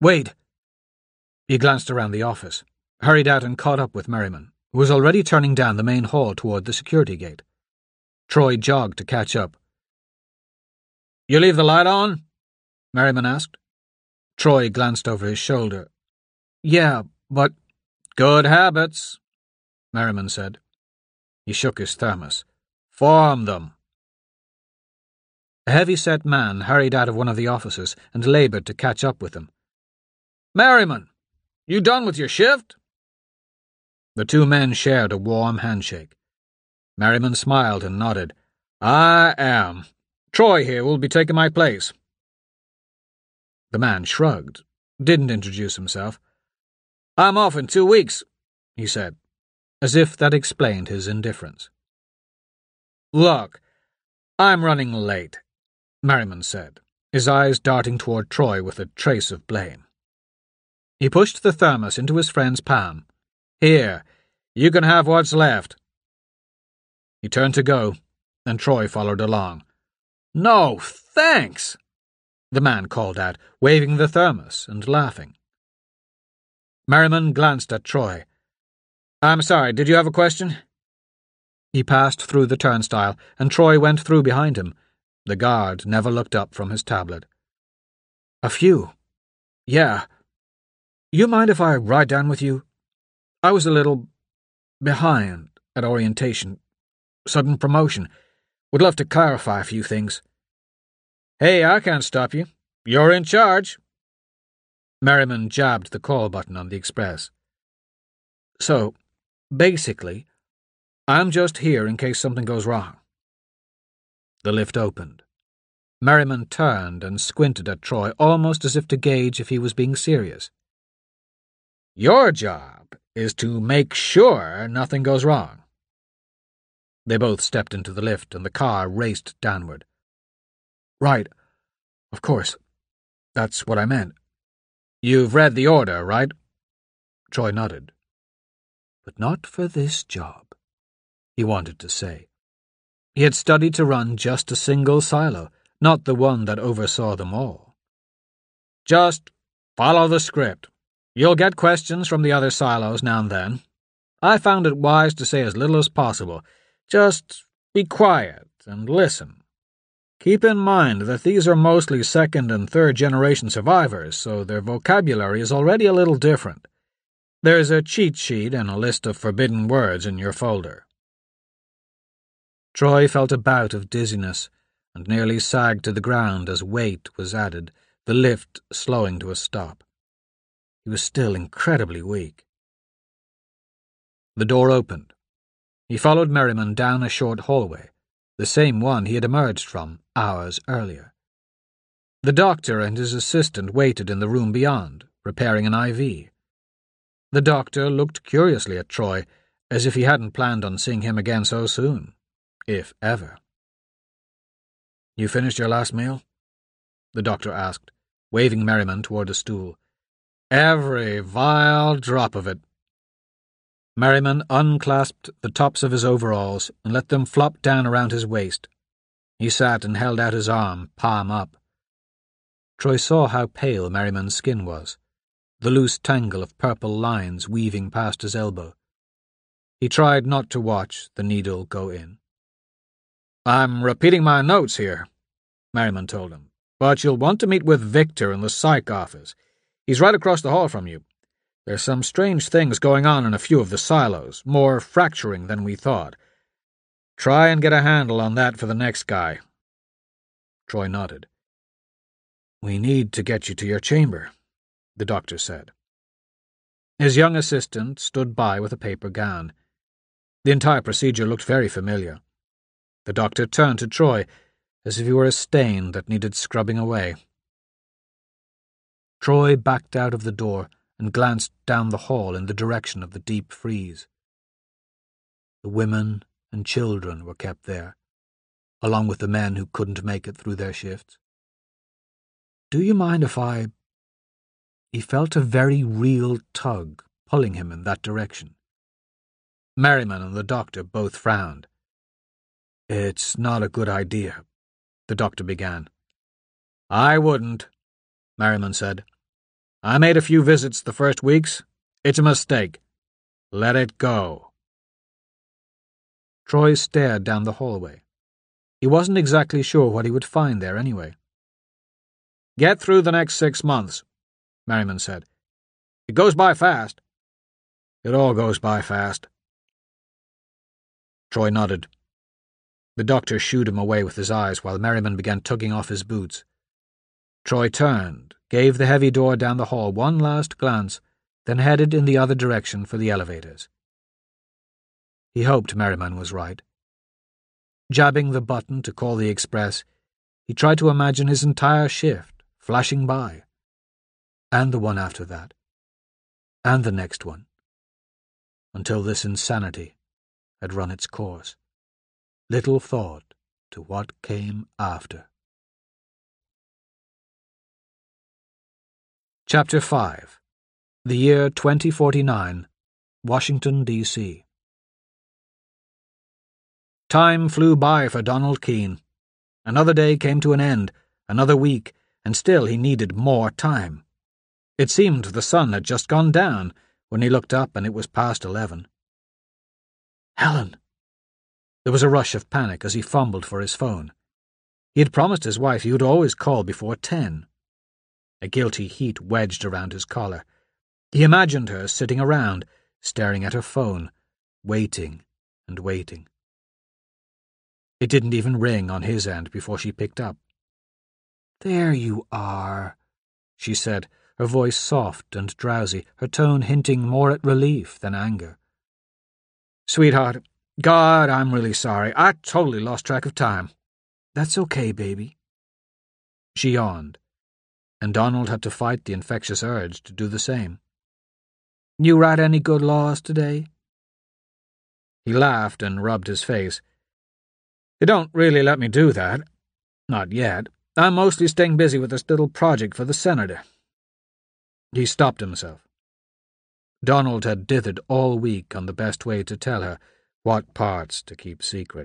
Wait! He glanced around the office, hurried out and caught up with Merriman, who was already turning down the main hall toward the security gate. Troy jogged to catch up. "You leave the light on?" Merriman asked. Troy glanced over his shoulder. "Yeah, but—" "Good habits," Merriman said. He shook his thermos. "Form them." A heavy-set man hurried out of one of the offices and laboured to catch up with him. "Merriman, you done with your shift?" The two men shared a warm handshake. Merriman smiled and nodded. "I am. Troy here will be taking my place." The man shrugged, didn't introduce himself. "I'm off in 2 weeks," he said, as if that explained his indifference. "Look, I'm running late," Merriman said, his eyes darting toward Troy with a trace of blame. He pushed the thermos into his friend's palm. "Here, you can have what's left." He turned to go, and Troy followed along. "No, thanks," the man called out, waving the thermos and laughing. Merriman glanced at Troy. "I'm sorry, did you have a question?" He passed through the turnstile, and Troy went through behind him. The guard never looked up from his tablet. "A few. Yeah. You mind if I ride down with you? I was a little behind at orientation. Sudden promotion. Would love to clarify a few things." "Hey, I can't stop you. You're in charge." Merriman jabbed the call button on the Express. "So, basically, I'm just here in case something goes wrong." The lift opened. Merriman turned and squinted at Troy, almost as if to gauge if he was being serious. "Your job is to make sure nothing goes wrong." They both stepped into the lift, and the car raced downward. "Right. Of course. That's what I meant." "You've read the order, right?" Troy nodded. "But not for this job," he wanted to say. He had studied to run just a single silo, not the one that oversaw them all. "Just follow the script. You'll get questions from the other silos now and then. I found it wise to say as little as possible. Just be quiet and listen. Keep in mind that these are mostly second and third generation survivors, so their vocabulary is already a little different. There's a cheat sheet and a list of forbidden words in your folder." Troy felt a bout of dizziness and nearly sagged to the ground as weight was added, the lift slowing to a stop. He was still incredibly weak. The door opened. He followed Merriman down a short hallway, the same one he had emerged from hours earlier. The doctor and his assistant waited in the room beyond, preparing an IV. The doctor looked curiously at Troy, as if he hadn't planned on seeing him again so soon, if ever. "You finished your last meal?" the doctor asked, waving Merriman toward a stool. "Every vile drop of it." Merriman unclasped the tops of his overalls and let them flop down around his waist. He sat and held out his arm, palm up. Troy saw how pale Merriman's skin was, the loose tangle of purple lines weaving past his elbow. He tried not to watch the needle go in. "I'm repeating my notes here," Merriman told him, "but you'll want to meet with Victor in the psych office. He's right across the hall from you. There's some strange things going on in a few of the silos, more fracturing than we thought. Try and get a handle on that for the next guy." Troy nodded. "We need to get you to your chamber," the doctor said. His young assistant stood by with a paper gown. The entire procedure looked very familiar. The doctor turned to Troy, as if he were a stain that needed scrubbing away. Troy backed out of the door and glanced down the hall in the direction of the deep freeze. The women and children were kept there, along with the men who couldn't make it through their shifts. "Do you mind if I—" He felt a very real tug pulling him in that direction. Merriman and the doctor both frowned. "It's not a good idea," the doctor began. "I wouldn't," Merriman said. I made a few visits the first weeks. It's a mistake. Let it go." Troy stared down the hallway. He wasn't exactly sure what he would find there anyway. "Get through the next 6 months," Merriman said. "It goes by fast." "It all goes by fast." Troy nodded. The doctor shooed him away with his eyes while Merriman began tugging off his boots. Troy turned, gave the heavy door down the hall one last glance, then headed in the other direction for the elevators. He hoped Merriman was right. Jabbing the button to call the express, he tried to imagine his entire shift flashing by, and the one after that, and the next one, until this insanity had run its course. Little thought to what came after. Chapter 5. The year 2049, Washington, D.C. Time flew by for Donald Keene. Another day came to an end, another week, and still he needed more time. It seemed the sun had just gone down when he looked up and it was past 11. Helen! There was a rush of panic as he fumbled for his phone. He had promised his wife he would always call before 10. A guilty heat wedged around his collar. He imagined her sitting around, staring at her phone, waiting and waiting. It didn't even ring on his end before she picked up. "There you are," she said, her voice soft and drowsy, her tone hinting more at relief than anger. "Sweetheart, God, I'm really sorry. I totally lost track of time." "That's okay, baby." She yawned, and Donald had to fight the infectious urge to do the same. "You write any good laws today?" He laughed and rubbed his face. "They don't really let me do that. Not yet. I'm mostly staying busy with this little project for the senator." He stopped himself. Donald had dithered all week on the best way to tell her what parts to keep secret.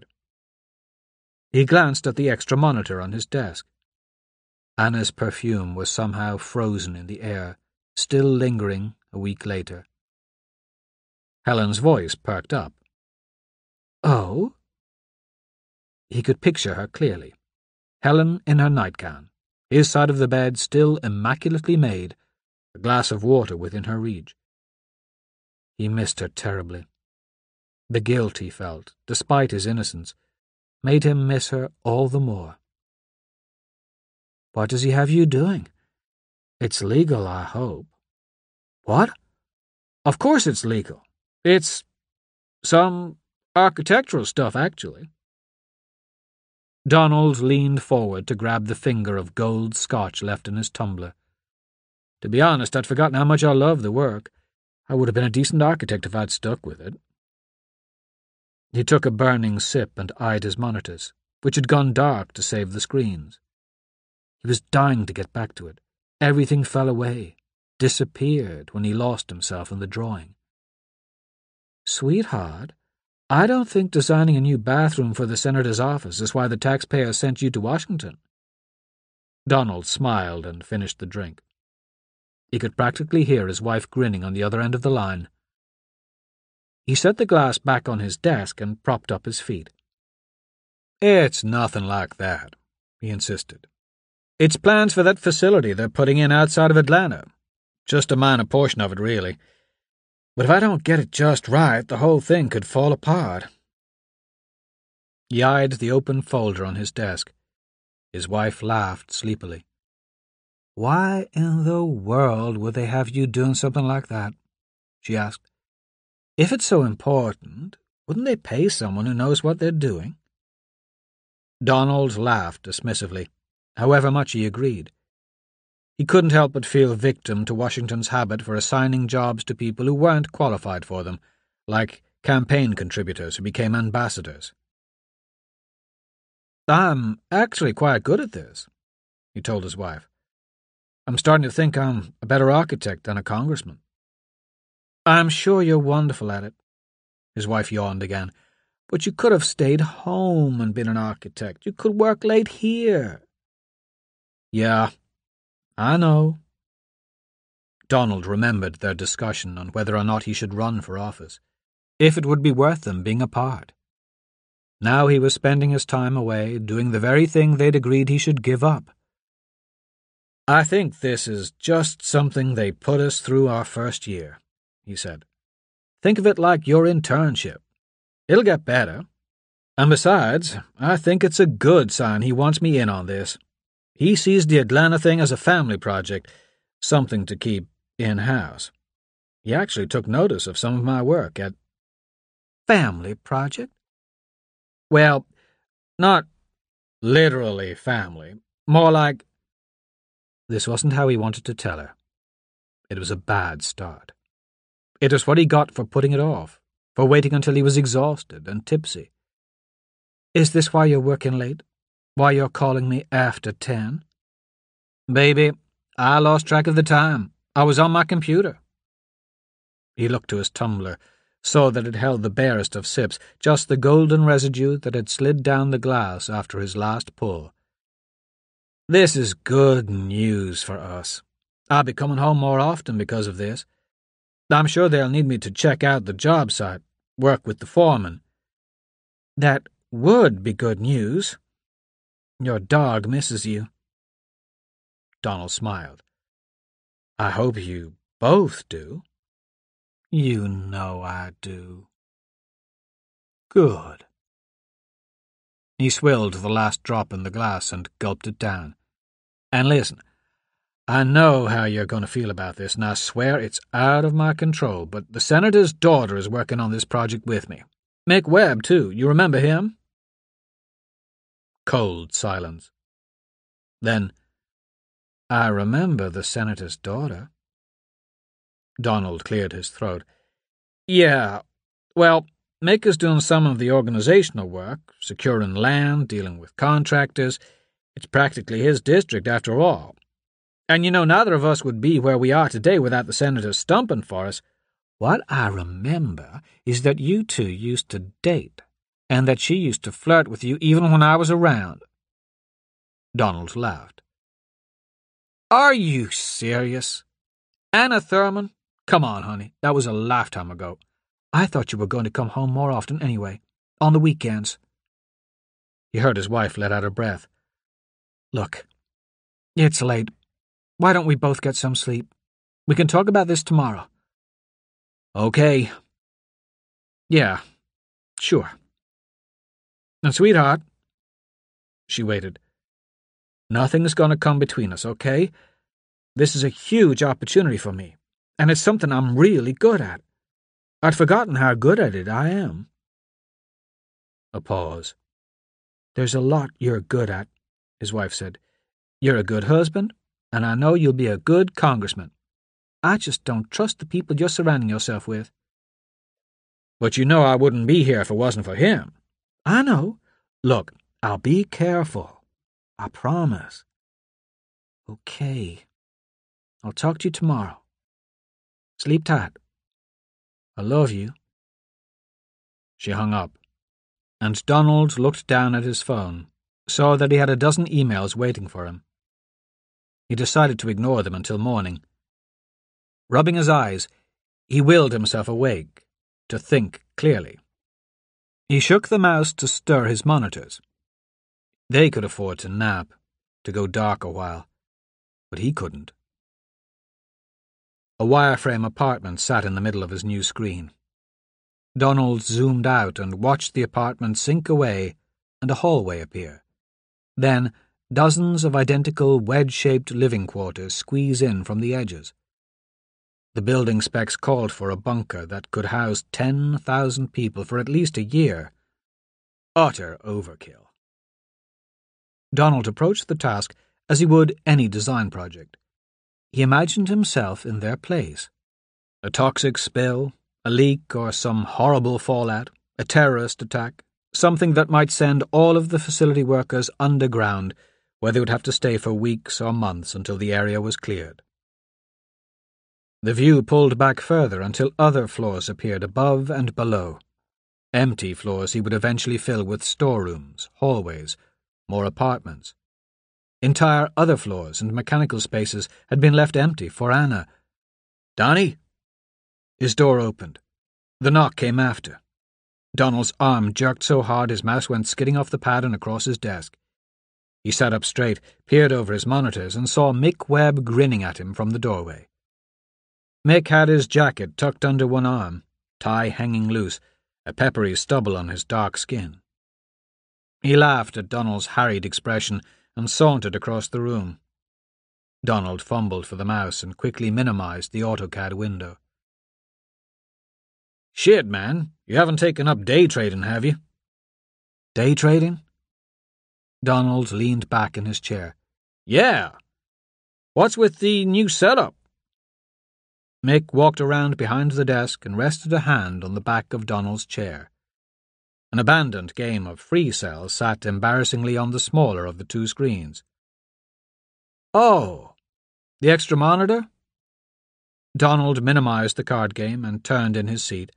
He glanced at the extra monitor on his desk. Anna's perfume was somehow frozen in the air, still lingering a week later. Helen's voice perked up. "Oh?" He could picture her clearly. Helen in her nightgown, his side of the bed still immaculately made, a glass of water within her reach. He missed her terribly. The guilt he felt, despite his innocence, made him miss her all the more. "What does he have you doing? It's legal, I hope." "What? Of course it's legal. It's some architectural stuff, actually." Donald leaned forward to grab the finger of gold scotch left in his tumbler. "To be honest, I'd forgotten how much I love the work. I would have been a decent architect if I'd stuck with it." He took a burning sip and eyed his monitors, which had gone dark to save the screens. He was dying to get back to it. Everything fell away, disappeared when he lost himself in the drawing. "Sweetheart, I don't think designing a new bathroom for the senator's office is why the taxpayer sent you to Washington." Donald smiled and finished the drink. He could practically hear his wife grinning on the other end of the line. He set the glass back on his desk and propped up his feet. "It's nothing like that," he insisted. "It's plans for that facility they're putting in outside of Atlanta. Just a minor portion of it, really. But if I don't get it just right, the whole thing could fall apart." He eyed the open folder on his desk. His wife laughed sleepily. "Why in the world would they have you doing something like that?" she asked. "If it's so important, wouldn't they pay someone who knows what they're doing?" Donald laughed dismissively, however much he agreed. He couldn't help but feel victim to Washington's habit for assigning jobs to people who weren't qualified for them, like campaign contributors who became ambassadors. "I'm actually quite good at this," he told his wife. "I'm starting to think I'm a better architect than a congressman." "I'm sure you're wonderful at it." His wife yawned again. "But you could have stayed home and been an architect. You could work late here." "Yeah, I know." Donald remembered their discussion on whether or not he should run for office, if it would be worth them being apart. Now he was spending his time away, doing the very thing they'd agreed he should give up. "I think this is just something they put us through our first year," he said. "Think of it like your internship. It'll get better. And besides, I think it's a good sign he wants me in on this. He sees the Atlanta thing as a family project, something to keep in-house. He actually took notice of some of my work at—" "Family project?" "Well, not literally family. More like—" This wasn't how he wanted to tell her. It was a bad start. It was what he got for putting it off, for waiting until he was exhausted and tipsy. "Is this why you're working late? Why you're calling me after 10? "Baby, I lost track of the time. I was on my computer." He looked to his tumbler, saw that it held the barest of sips, just the golden residue that had slid down the glass after his last pull. "This is good news for us. I'll be coming home more often because of this. I'm sure they'll need me to check out the job site, work with the foreman." "That would be good news. Your dog misses you." Donald smiled. "I hope you both do." "You know I do." "Good." He swilled the last drop in the glass and gulped it down. "And listen, I know how you're going to feel about this, and I swear it's out of my control, but the senator's daughter is working on this project with me. Mick Webb, too. You remember him?" Cold silence. Then, "I remember the senator's daughter." Donald cleared his throat. "Yeah, well, Mick is doing some of the organizational work, securing land, dealing with contractors. It's practically his district after all. And you know, neither of us would be where we are today without the senator stumping for us. What I remember is that you two used to date, and that she used to flirt with you even when I was around." Donald laughed. "Are you serious? Anna Thurman? Come on, honey, that was a lifetime ago. I thought you were going to come home more often anyway, on the weekends." He heard his wife let out a breath. "Look, it's late. Why don't we both get some sleep? We can talk about this tomorrow." "Okay. Yeah, sure. And sweetheart," she waited, "nothing's going to come between us, okay? This is a huge opportunity for me, and it's something I'm really good at. I'd forgotten how good at it I am." A pause. "There's a lot you're good at," his wife said. "You're a good husband, and I know you'll be a good congressman. I just don't trust the people you're surrounding yourself with." "But you know I wouldn't be here if it wasn't for him." "I know. Look, I'll be careful. I promise." "Okay. I'll talk to you tomorrow. Sleep tight. I love you." She hung up, and Donald looked down at his phone, saw that he had a dozen emails waiting for him. He decided to ignore them until morning. Rubbing his eyes, he willed himself awake, to think clearly. He shook the mouse to stir his monitors. They could afford to nap, to go dark a while, but he couldn't. A wireframe apartment sat in the middle of his new screen. Donald zoomed out and watched the apartment sink away and a hallway appear. Then dozens of identical wedge-shaped living quarters squeeze in from the edges. The building specs called for a bunker that could house 10,000 people for at least a year. Utter overkill. Donald approached the task as he would any design project. He imagined himself in their place. A toxic spill, a leak, or some horrible fallout, a terrorist attack, something that might send all of the facility workers underground, where they would have to stay for weeks or months until the area was cleared. The view pulled back further until other floors appeared above and below. Empty floors he would eventually fill with storerooms, hallways, more apartments. Entire other floors and mechanical spaces had been left empty for Anna, Donnie? His door opened. The knock came after. Donald's arm jerked so hard his mouse went skidding off the pad and across his desk. He sat up straight, peered over his monitors, and saw Mick Webb grinning at him from the doorway. Mick had his jacket tucked under one arm, tie hanging loose, a peppery stubble on his dark skin. He laughed at Donald's harried expression and sauntered across the room. Donald fumbled for the mouse and quickly minimized the AutoCAD window. "Shit, man, you haven't taken up day trading, have you?" "Day trading?" Donald leaned back in his chair. "Yeah. What's with the new setup?" Mick walked around behind the desk and rested a hand on the back of Donald's chair. An abandoned game of Free Cell sat embarrassingly on the smaller of the two screens. "Oh, the extra monitor?" Donald minimized the card game and turned in his seat,